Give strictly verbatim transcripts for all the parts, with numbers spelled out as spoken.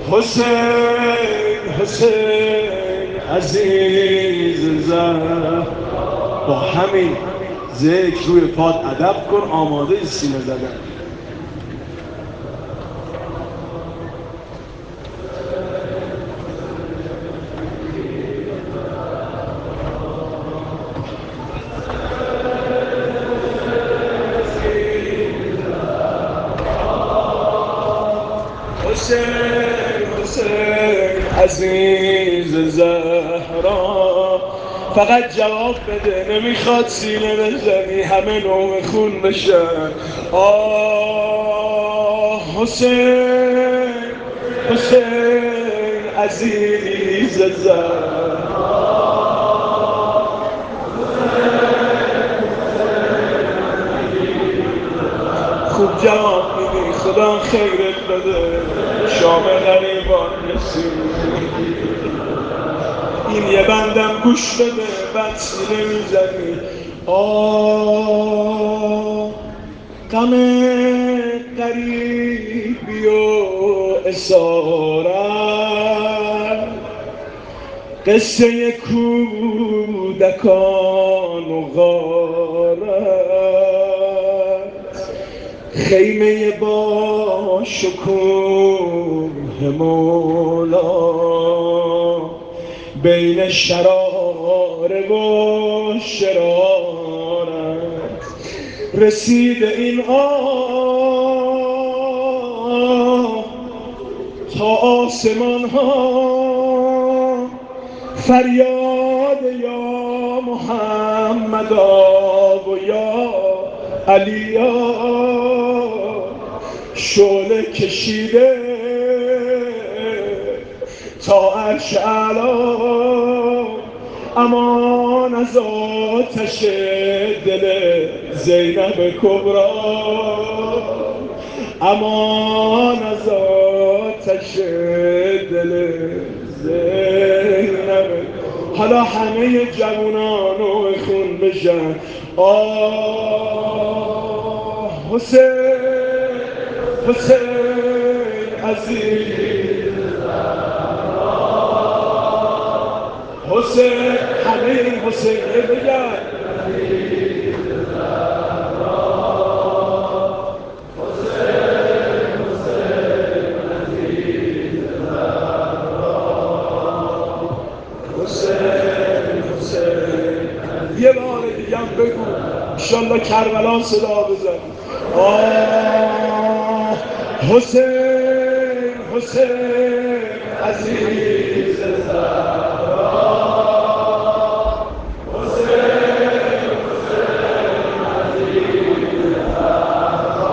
حسین حسین عزیز زهر، با همین ذکر روی پاد ادب کن، آماده سینه زدن. حسین حسین عزیز زهرا، فقط جواب بده، نمیخواد سینه بزنی همه نوم خون بشن. آه حسین حسین عزیز زهرا، خوب جواب میدی، خدا خیرت بده، شام غریبان رسید. این یه بندم گوش بده بعد سینه میزنی. آه غم غریبی و اسارت، قصه کودکان و غارت، خیمه با شکوه مولا بین شراره و شرارت، رسید این آه تا آسمان ها، فریاد یا محمد و یا علیا، شعله کشیده تا عرش اعلا، امان از آتش دل زینب کبرا، امان از آتش دل زینب. حالا همه جوانان خون بشن. آه حسین حسین عزیز حسین، همه این حسینیه بگن. یه بار دیگه هم بگو انشالله کربلا صدا بزن. آه حسین حسین عزیز زهرا، حسین حسین عزیز زهرا،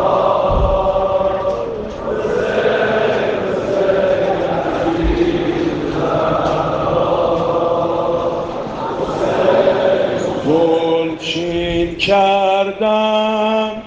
حسین حسین عزیز زهرا، گلچین کردن